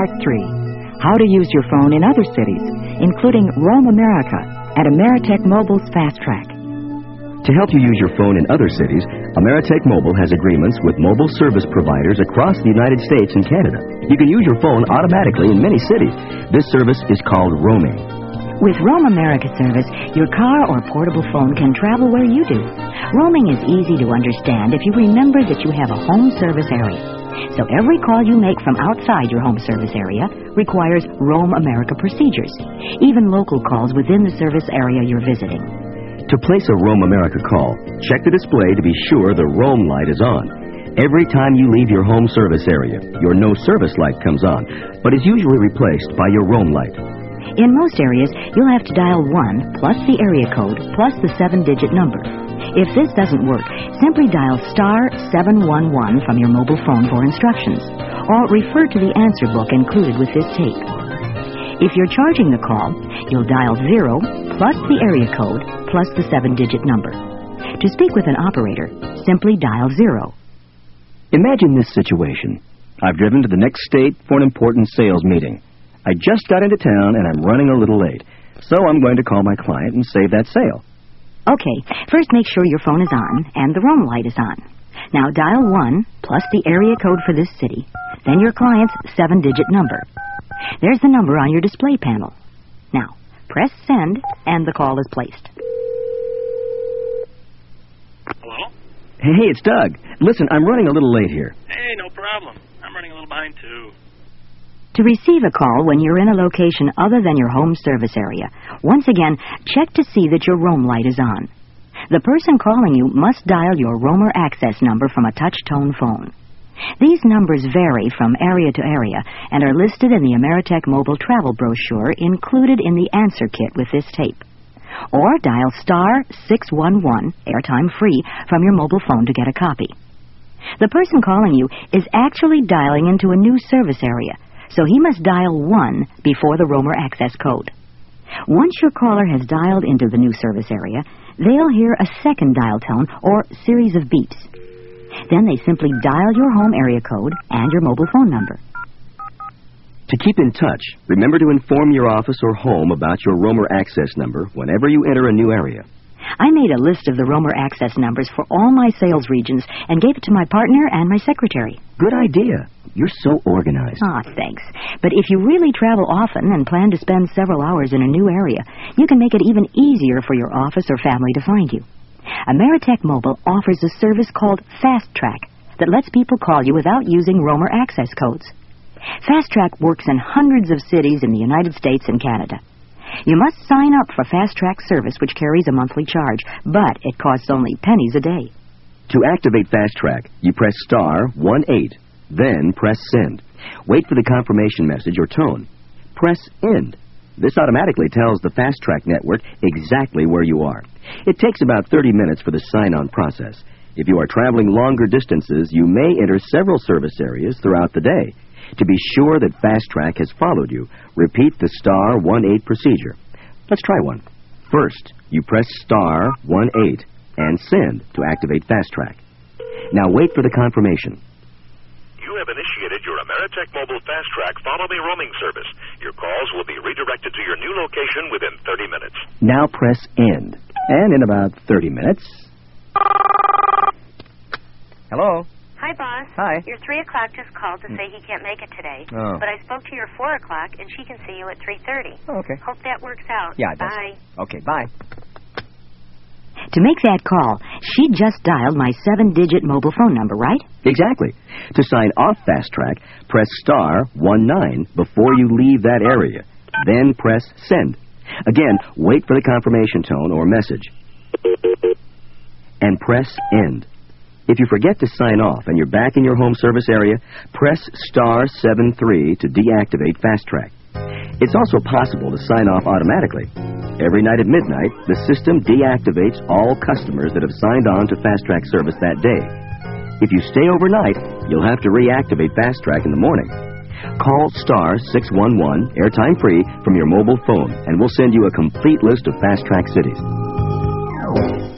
Part 3, How to Use Your Phone in Other Cities, including Roam America and Ameritech Mobile's Fast Track. To help you use your phone in other cities, Ameritech Mobile has agreements with mobile service providers across the United States and Canada. You can use your phone automatically in many cities. This service is called roaming. With Roam America service, your car or portable phone can travel where you do. Roaming is easy to understand if you remember that you have a home service area. So every call you make from outside your home service area requires Roam America procedures, even local calls within the service area you're visiting. To place a Roam America call, check the display to be sure the roam light is on. Every time you leave your home service area, your no service light comes on, but is usually replaced by your roam light. In most areas, you'll have to dial 1 plus the area code plus the 7-digit number. If this doesn't work, simply dial star 711 from your mobile phone for instructions, or refer to the answer book included with this tape. If you're charging the call, you'll dial 0 plus the area code plus the 7-digit number. To speak with an operator, simply dial 0. Imagine this situation. I've driven to the next state for an important sales meeting. I just got into town and I'm running a little late, so I'm going to call my client and save that sale. Okay, first make sure your phone is on and the roam light is on. Now dial 1 plus the area code for this city, then your client's 7-digit number. There's the number on your display panel. Now, press send and the call is placed. Hello? Hey, it's Doug. Listen, I'm running a little late here. Hey, no problem. I'm running a little behind, too. To receive a call when you're in a location other than your home service area, once again, check to see that your roam light is on. The person calling you must dial your roamer access number from a touch-tone phone. These numbers vary from area to area and are listed in the Ameritech Mobile travel brochure included in the answer kit with this tape. Or dial star 611, airtime free, from your mobile phone to get a copy. The person calling you is actually dialing into a new service area, so he must dial 1 before the roamer access code. Once your caller has dialed into the new service area, they'll hear a second dial tone or series of beeps. Then they simply dial your home area code and your mobile phone number. To keep in touch, remember to inform your office or home about your roamer access number whenever you enter a new area. I made a list of the roamer access numbers for all my sales regions and gave it to my partner and my secretary. Good idea. You're so organized. Ah, thanks. But if you really travel often and plan to spend several hours in a new area, you can make it even easier for your office or family to find you. Ameritech Mobile offers a service called Fast Track that lets people call you without using roamer access codes. Fast Track works in hundreds of cities in the United States and Canada. You must sign up for Fast Track service, which carries a monthly charge, but it costs only pennies a day. To activate Fast Track, you press star 18, then press send. Wait for the confirmation message or tone. Press end. This automatically tells the Fast Track network exactly where you are. It takes about 30 minutes for the sign-on process. If you are traveling longer distances, you may enter several service areas throughout the day. To be sure that Fast Track has followed you, repeat the star 18 procedure. Let's try one. First, you press star 18 and send to activate Fast Track. Now wait for the confirmation. You have initiated your Ameritech Mobile Fast Track Follow Me roaming service. Your calls will be redirected to your new location within 30 minutes. Now press end. And in about 30 minutes... Hello? Hi, boss. Hi. Your 3 o'clock just called to say he can't make it today. Oh. But I spoke to your 4 o'clock, and she can see you at 3:30. Oh, okay. Hope that works out. Yeah, it does. Bye. Okay, bye. To make that call, she just dialed my 7-digit mobile phone number, right? Exactly. To sign off Fast Track, press star 19 before you leave that area. Then press send. Again, wait for the confirmation tone or message. And press end. If you forget to sign off and you're back in your home service area, press star 73 to deactivate Fast Track. It's also possible to sign off automatically. Every night at midnight, the system deactivates all customers that have signed on to Fast Track service that day. If you stay overnight, you'll have to reactivate Fast Track in the morning. Call star 611, airtime free, from your mobile phone, and we'll send you a complete list of Fast Track cities.